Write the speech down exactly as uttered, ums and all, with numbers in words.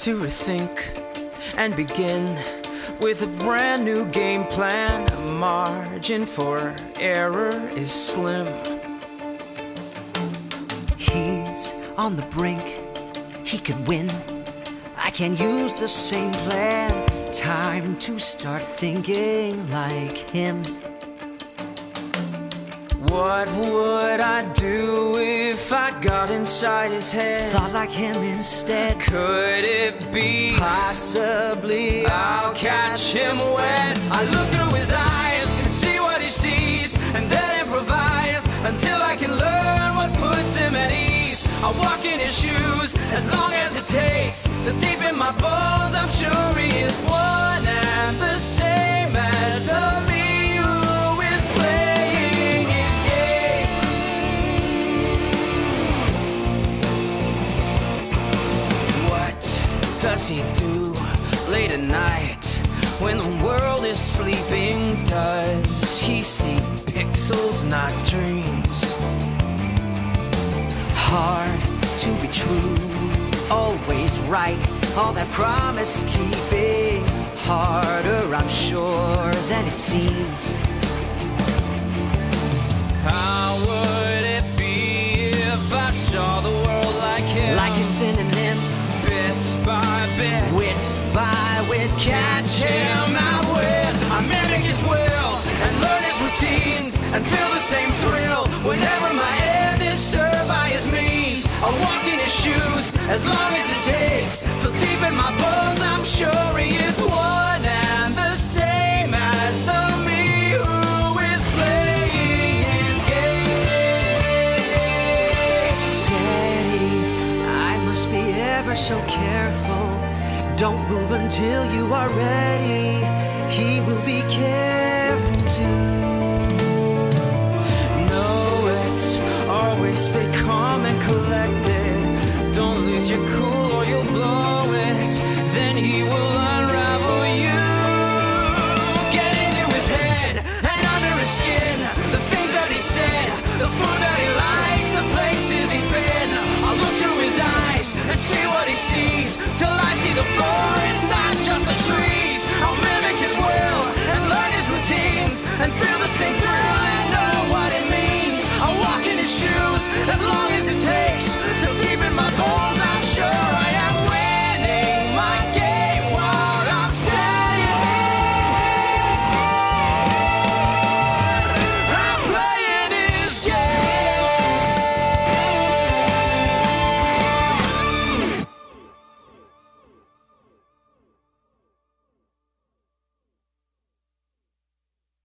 to rethink and begin with a brand new game plan. Margin for error is slim. He's on the brink, he could win. I can use the same plan. Time to start thinking like him. What would I do if I got inside his head? Thought like him instead. Could it be? Possibly I'll catch him when I look through his eyes, see what he sees, and then improvise until I can learn what puts him at ease. I'll walk in his shoes as long as it takes. So deep in my bones, I'm sure he is one and the same as the me who is playing his game. What does he do late at night when the world is sleeping? Does he see pixels, not dreams? hard to be true, always right, all that promise keeping. Harder, I'm sure, than it seems. How would it be if I saw the world like him? Like a synonym, bit by bit, wit by wit, catch him out when I mimic his will and learn his routines and feel the same thrill whenever my end is served by his means. I'll walk in his shoes as long as it takes, till deep in my bones I'm sure he is one and the same as the me who is playing his game. Steady, I must be ever so careful. Don't move until you are ready. He will be careful too. Know it, always stay calm and collected. Don't lose your cool or you'll blow it. Then he will unravel you. Get into his head and under his skin. The things that he said, the food that he likes, the places he's been. I'll look through his eyes and see what he sees, till I see the forest